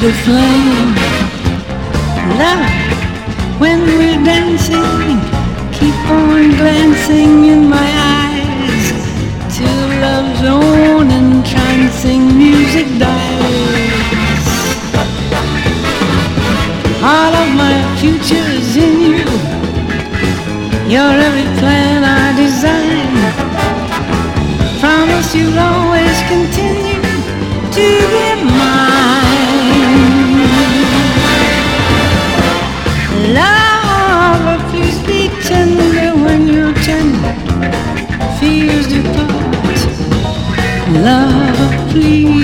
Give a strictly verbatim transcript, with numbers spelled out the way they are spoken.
the flame. Love, when we're dancing, keep on glancing in my eyes till love's own entrancing music dies. All of my future's in you. You're every plan I design. Promise you'll always continue to be mine. Love, please be tender when your tender fears depart. Love, please